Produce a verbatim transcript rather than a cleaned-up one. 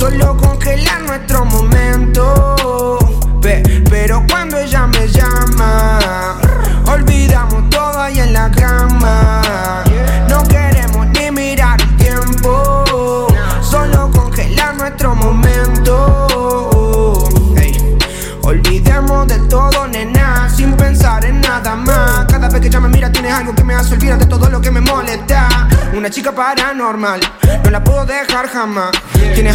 solo congelar nuestro momento. Pe pero cuando ella me llama, olvidamos todo ahí en la cama. No queremos ni mirar el tiempo, solo congelar nuestro momento. Hey. Olvidemos de todo, nena, sin pensar en nada más. Cada vez que ella me mira tienes algo que me hace olvidar de todo lo que me molesta. Una chica paranormal, no la puedo dejar jamás. Tienes